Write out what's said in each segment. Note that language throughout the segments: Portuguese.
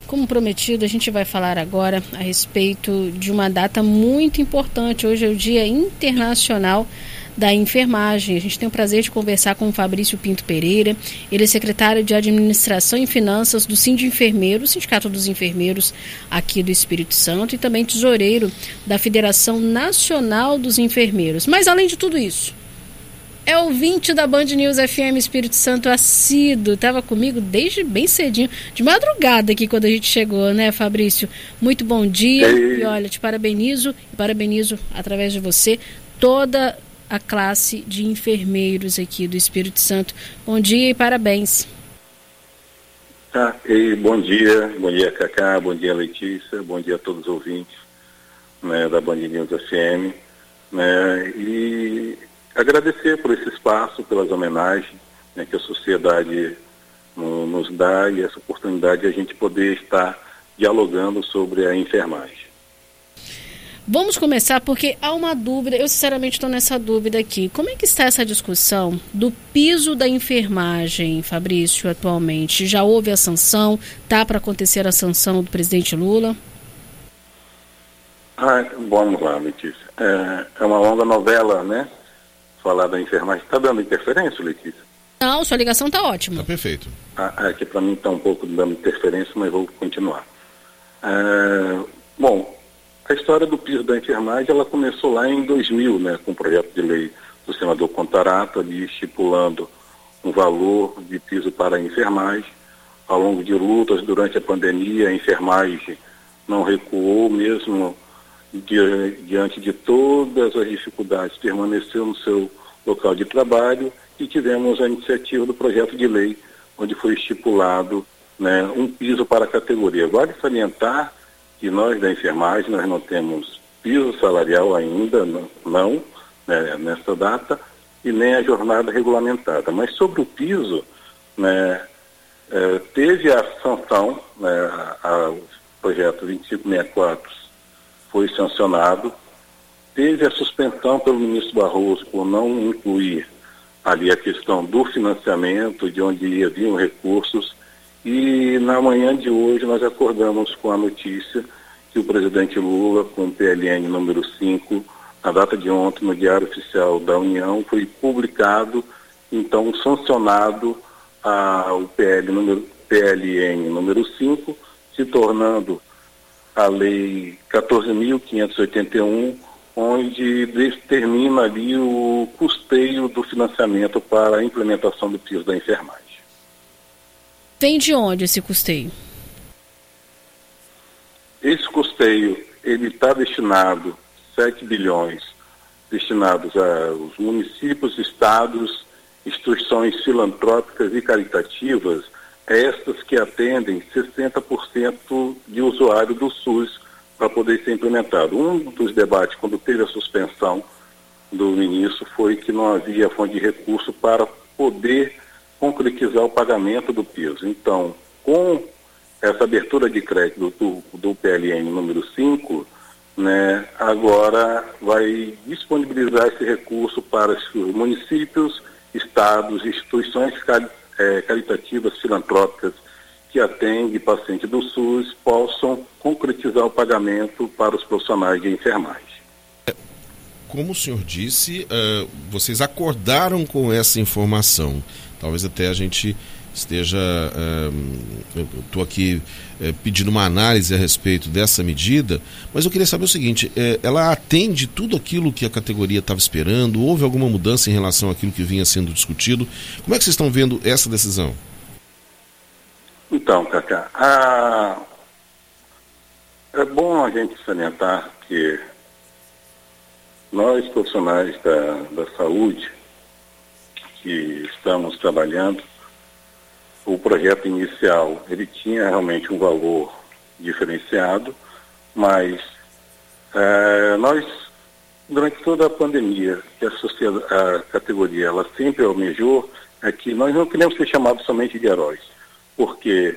Como prometido, a gente vai falar agora a respeito de uma data muito importante. Hoje é o Dia Internacional da Enfermagem. A gente tem o prazer de conversar com o Fabrício Pinto Pereira. Ele é secretário de Administração e Finanças do Sindienfermeiro, Sindicato dos Enfermeiros aqui do Espírito Santo, e também tesoureiro da Federação Nacional dos Enfermeiros. Mas além de tudo isso, é ouvinte da Band News FM Espírito Santo assíduo. Estava comigo desde bem cedinho, de madrugada aqui quando a gente chegou, né, Fabrício? Muito bom dia. E olha, te parabenizo através de você toda a classe de enfermeiros aqui do Espírito Santo. Bom dia e parabéns. Bom dia Cacá, bom dia Letícia, bom dia a todos os ouvintes, né, da Band News FM, né, e agradecer por esse espaço, pelas homenagens, né, que a sociedade nos dá, e essa oportunidade de a gente poder estar dialogando sobre a enfermagem. Vamos começar porque há uma dúvida, eu sinceramente estou nessa dúvida aqui. Como é que está essa discussão do piso da enfermagem, Fabrício, atualmente? Já houve a sanção? Está para acontecer a sanção do presidente Lula? Vamos lá, Letícia. É uma longa novela, né? Falar da enfermagem. Está dando interferência, Letícia? Não, sua ligação está ótima. Está perfeito. Aqui para mim está um pouco dando interferência, mas vou continuar. Bom, a história do piso da enfermagem, ela começou lá em 2000, né, com o projeto de lei do senador Contarato, ali estipulando um valor de piso para a enfermagem. Ao longo de lutas durante a pandemia, a enfermagem não recuou, mesmo diante de todas as dificuldades, permaneceu no seu local de trabalho, e tivemos a iniciativa do projeto de lei, onde foi estipulado, né, um piso para a categoria. Vale salientar que nós da enfermagem, nós não temos piso salarial ainda, não, né, nessa data, e nem a jornada regulamentada. Mas sobre o piso, né, teve a sanção, né, o projeto 2564 foi sancionado, teve a suspensão pelo ministro Barroso por não incluir ali a questão do financiamento, de onde haviam recursos, e na manhã de hoje nós acordamos com a notícia que o presidente Lula, com o PLN número 5, na data de ontem, no Diário Oficial da União, foi publicado, então sancionado o PLN número 5, se tornando a Lei 14.581, onde determina ali o custeio do financiamento para a implementação do piso da enfermagem. Vem de onde esse custeio? Esse custeio, ele está destinado, 7 bilhões, destinados aos municípios, estados, instituições filantrópicas e caritativas, estas que atendem 60% de usuário do SUS para poder ser implementado. Um dos debates, quando teve a suspensão do ministro, foi que não havia fonte de recurso para poder concretizar o pagamento do piso. Então, com essa abertura de crédito do PLN número 5, né, agora vai disponibilizar esse recurso para os municípios, estados, instituições caritativas, filantrópicas que atendem pacientes do SUS possam concretizar o pagamento para os profissionais de enfermagem. Como o senhor disse, vocês acordaram com essa informação. Talvez até a gente esteja... eu estou aqui pedindo uma análise a respeito dessa medida, mas eu queria saber o seguinte, ela atende tudo aquilo que a categoria estava esperando? Houve alguma mudança em relação àquilo que vinha sendo discutido? Como é que vocês estão vendo essa decisão? Então, Cacá, é bom a gente salientar que nós, profissionais da saúde, que estamos trabalhando, o projeto inicial, ele tinha realmente um valor diferenciado, mas nós, durante toda a pandemia, que a categoria ela sempre almejou, é que nós não queremos ser chamados somente de heróis, porque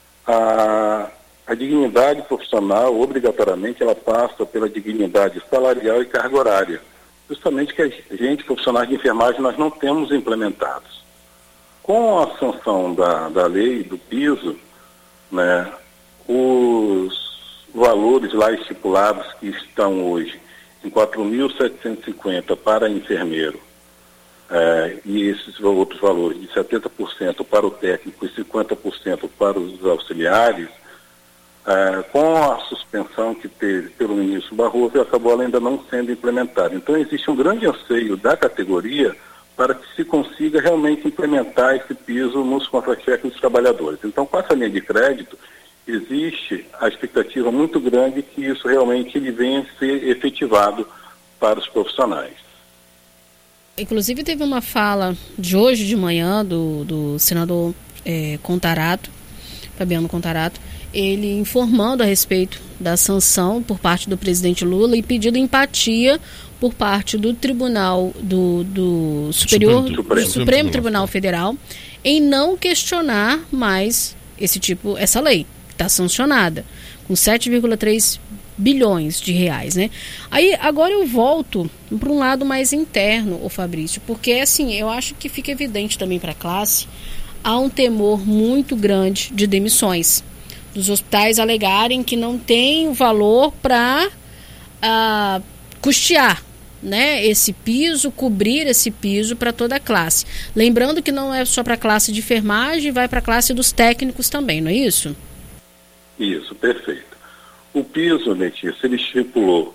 a dignidade profissional, obrigatoriamente, ela passa pela dignidade salarial e carga horária, justamente que a gente, profissionais de enfermagem, nós não temos implementados. Com a sanção da lei, do piso, né, os valores lá estipulados que estão hoje em 4.750 para enfermeiro, e esses outros valores de 70% para o técnico e 50% para os auxiliares, com a suspensão que teve pelo ministro Barroso, acabou ainda não sendo implementada. Então existe um grande anseio da categoria para que se consiga realmente implementar esse piso nos contra-cheques dos trabalhadores. Então, com essa linha de crédito, existe a expectativa muito grande que isso realmente ele venha a ser efetivado para os profissionais. Inclusive teve uma fala de hoje de manhã do senador Contarato, Fabiano Contarato, ele informando a respeito da sanção por parte do presidente Lula e pedindo empatia por parte do Tribunal do Supremo Tribunal Federal em não questionar mais essa lei que está sancionada com 7,3 bilhões de reais, né? Aí agora eu volto para um lado mais interno, Fabrício, porque assim, eu acho que fica evidente também para a classe, há um temor muito grande de demissões, dos hospitais alegarem que não tem o valor para custear, né, esse piso, cobrir esse piso para toda a classe. Lembrando que não é só para a classe de enfermagem, vai para a classe dos técnicos também, não é isso? Isso, perfeito. O piso, Letícia, ele estipulou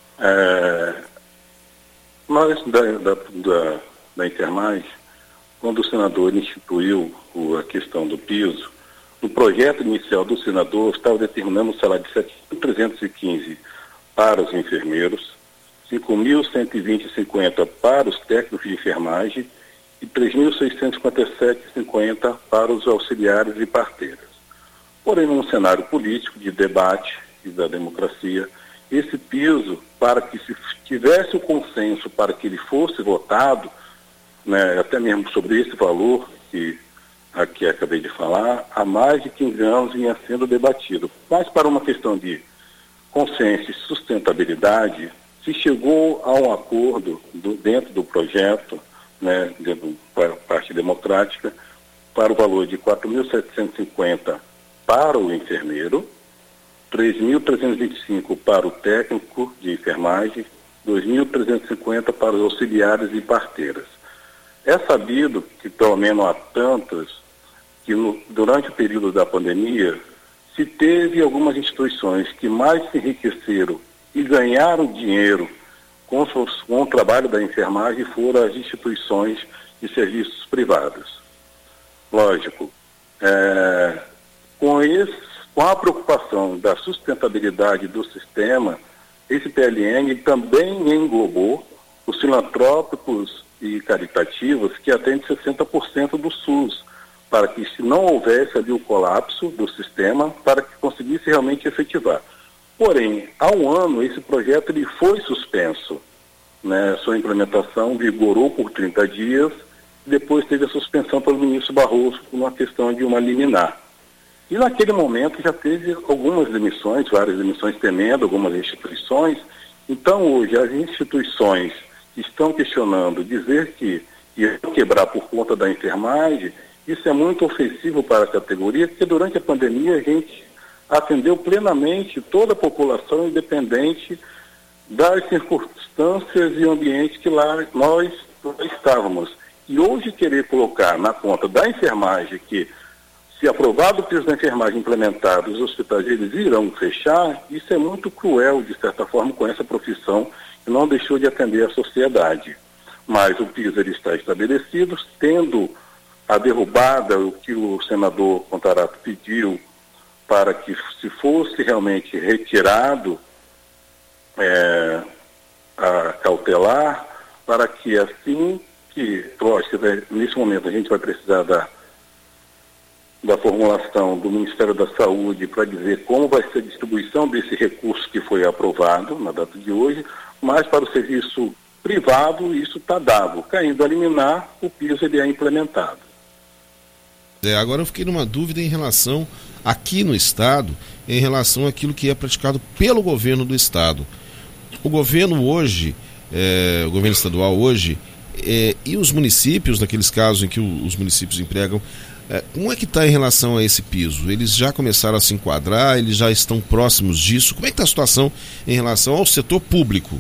nós da enfermagem, quando o senador instituiu a questão do piso, no projeto inicial do senador estava determinando um salário de 7.315 para os enfermeiros, 5.120,50 para os técnicos de enfermagem e 3.657,50 para os auxiliares e parteiras. Porém, num cenário político de debate e da democracia, esse piso, para que se tivesse o consenso para que ele fosse votado, né, até mesmo sobre esse valor que aqui acabei de falar, há mais de 15 anos vinha sendo debatido. Mas para uma questão de consenso e sustentabilidade, se chegou a um acordo dentro do projeto, né, dentro da parte democrática, para o valor de 4.750 para o enfermeiro, 3.325 para o técnico de enfermagem, 2.350 para os auxiliares e parteiras. É sabido que, pelo menos há tantas, que durante o período da pandemia, se teve algumas instituições que mais se enriqueceram e ganharam dinheiro com o trabalho da enfermagem foram as instituições de serviços privados. Lógico, com a preocupação da sustentabilidade do sistema, esse PLN também englobou os filantrópicos e caritativos que atendem 60% do SUS, para que se não houvesse ali o colapso do sistema, para que conseguisse realmente efetivar. Porém, há um ano esse projeto ele foi suspenso, né? Sua implementação vigorou por 30 dias, depois teve a suspensão pelo ministro Barroso por uma questão de uma liminar. E naquele momento já teve algumas demissões, várias demissões temendo algumas instituições. Então hoje as instituições que estão questionando dizer que iam quebrar por conta da enfermagem, isso é muito ofensivo para a categoria, porque durante a pandemia a gente atendeu plenamente toda a população, independente das circunstâncias e ambientes que lá nós estávamos. E hoje querer colocar na conta da enfermagem que, se aprovado o piso da enfermagem implementado, os hospitais eles irão fechar, isso é muito cruel, de certa forma, com essa profissão que não deixou de atender a sociedade. Mas o piso ele está estabelecido, tendo a derrubada, o que o senador Contarato pediu, para que se fosse realmente retirado a cautelar, para que assim que, lógico, nesse momento a gente vai precisar da formulação do Ministério da Saúde para dizer como vai ser a distribuição desse recurso que foi aprovado na data de hoje, mas para o serviço privado isso está dado. Caindo a liminar, o piso ele é implementado. Agora eu fiquei numa dúvida em relação, aqui no Estado, em relação àquilo que é praticado pelo governo do Estado. O governo hoje, o governo estadual hoje, e os municípios, naqueles casos em que os municípios empregam, Como é que está em relação a esse piso? Eles já começaram a se enquadrar, eles já estão próximos disso? Como é que está a situação em relação ao setor público?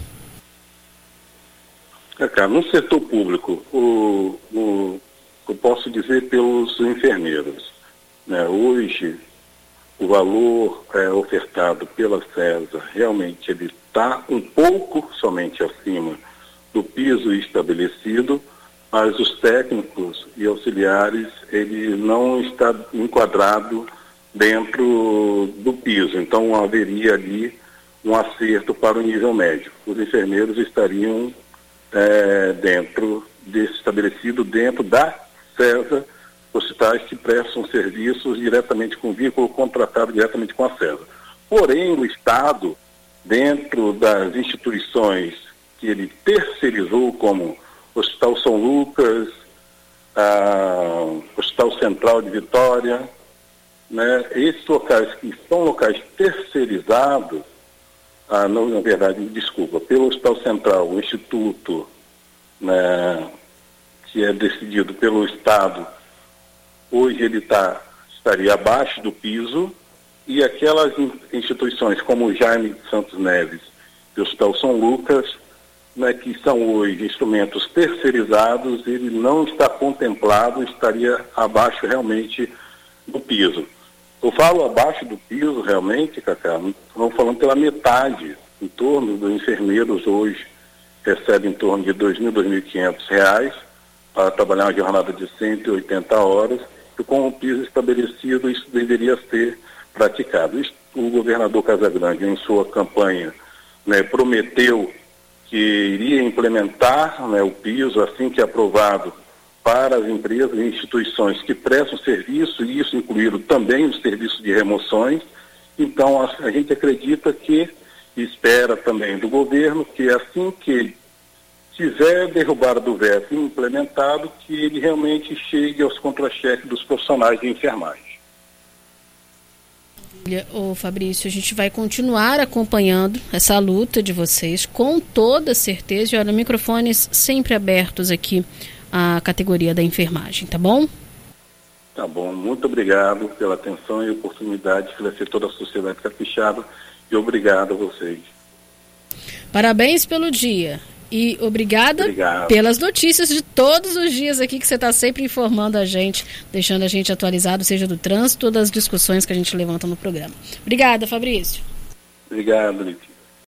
Cara, no setor público, eu posso dizer pelos enfermeiros, né? Hoje, o valor ofertado pela CESA, realmente ele está um pouco somente acima do piso estabelecido, mas os técnicos e auxiliares, ele não está enquadrado dentro do piso. Então, haveria ali um acerto para o nível médio. Os enfermeiros estariam dentro desse estabelecido, dentro da CESA, hospitais que prestam serviços diretamente com vínculo contratado diretamente com a CESA. Porém, o Estado, dentro das instituições que ele terceirizou, como Hospital São Lucas, Hospital Central de Vitória, né, esses locais que são locais terceirizados, não, na verdade, desculpa, pelo Hospital Central, o Instituto, né, que é decidido pelo Estado, hoje ele estaria abaixo do piso, e aquelas instituições como o Jaime de Santos Neves e o Hospital São Lucas, né, que são hoje instrumentos terceirizados, ele não está contemplado, estaria abaixo realmente do piso. Eu falo abaixo do piso realmente, Cacá, estamos falando pela metade, em torno dos enfermeiros hoje recebem em torno de R$ 2.000, R$ 2.500 para trabalhar uma jornada de 180 horas, e com o piso estabelecido isso deveria ser praticado. O governador Casagrande, em sua campanha, né, prometeu que iria implementar, né, o piso assim que aprovado para as empresas e instituições que prestam serviço, e isso incluíram também os serviços de remoções. Então, a gente acredita que, e espera também do governo, que assim que tiver derrubada do veto implementado, que ele realmente chegue aos contra-cheques dos profissionais de enfermagem. Ô Fabrício, a gente vai continuar acompanhando essa luta de vocês com toda certeza, e olha, microfones sempre abertos aqui à categoria da enfermagem, tá bom? Tá bom, muito obrigado pela atenção e oportunidade de esclarecer toda a sociedade capixaba, e obrigado a vocês. Parabéns pelo dia. E obrigada pelas notícias de todos os dias aqui que você está sempre informando a gente, deixando a gente atualizado, seja do trânsito ou das discussões que a gente levanta no programa. Obrigada, Fabrício. Obrigado, Lídia.